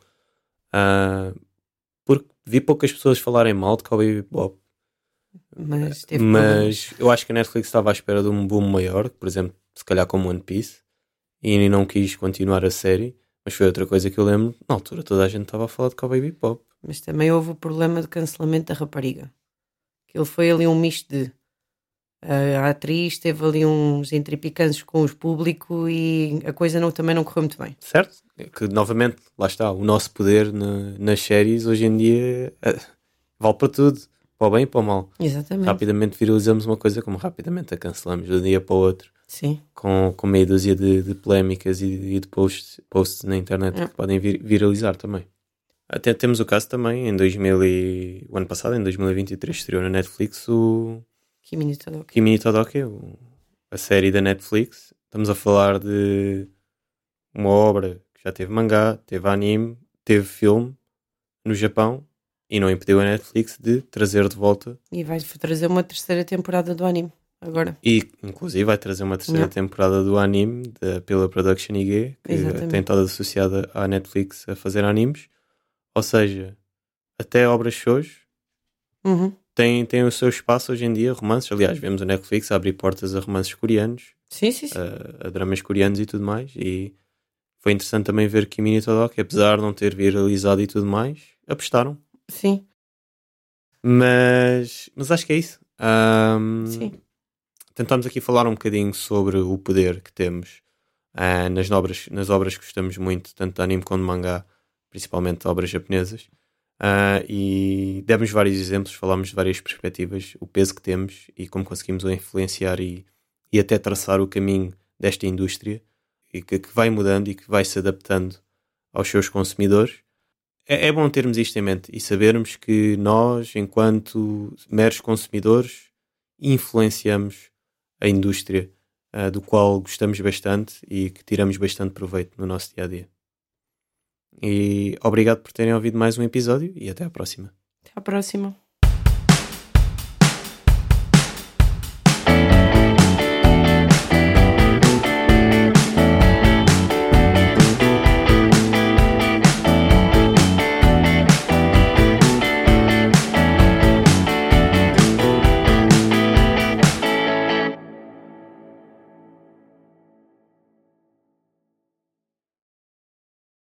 Porque vi poucas pessoas falarem mal de Cowboy Bebop. Mas teve problemas. Eu acho que a Netflix estava à espera de um boom maior, por exemplo, se calhar como One Piece, e não quis continuar a série. Mas foi outra coisa que eu lembro. Na altura toda a gente estava a falar de Cowboy Bebop. Mas também houve o problema de cancelamento da rapariga. Aquilo foi ali um misto de... A atriz teve ali uns intripicantes com o público e a coisa também não correu muito bem. Certo? Que novamente, lá está, o nosso poder nas séries hoje em dia vale para tudo. Para o bem e para o mal. Exatamente. Rapidamente viralizamos uma coisa, como rapidamente a cancelamos de um dia para o outro. Sim. Com meia dúzia de polémicas e de posts na internet que podem viralizar também. Até temos o caso também, o ano passado, em 2023, estreou na Netflix o Kimi no Todoke. Kimi no Todoke, a série da Netflix. Estamos a falar de uma obra que já teve mangá, teve anime, teve filme no Japão, e não impediu a Netflix de trazer de volta. E vai trazer uma terceira temporada do anime agora. E inclusive vai trazer uma terceira temporada do anime pela Production IG, que tem estado associada à Netflix a fazer animes. Ou seja, até obras shows têm o seu espaço hoje em dia, romances. Aliás, vemos a Netflix a abrir portas a romances coreanos, sim. A dramas coreanos e tudo mais. E foi interessante também ver que Mini Todok, apesar de não ter viralizado e tudo mais, apostaram. Sim. Mas acho que é isso. Sim. Tentamos aqui falar um bocadinho sobre o poder que temos nas obras que gostamos muito, tanto de anime como de mangá, principalmente obras japonesas. E demos vários exemplos, falámos de várias perspectivas, o peso que temos e como conseguimos o influenciar e até traçar o caminho desta indústria e que vai mudando e que vai se adaptando aos seus consumidores. É bom termos isto em mente e sabermos que nós, enquanto meros consumidores, influenciamos a indústria do qual gostamos bastante e que tiramos bastante proveito no nosso dia-a-dia. E obrigado por terem ouvido mais um episódio e até à próxima. Até à próxima.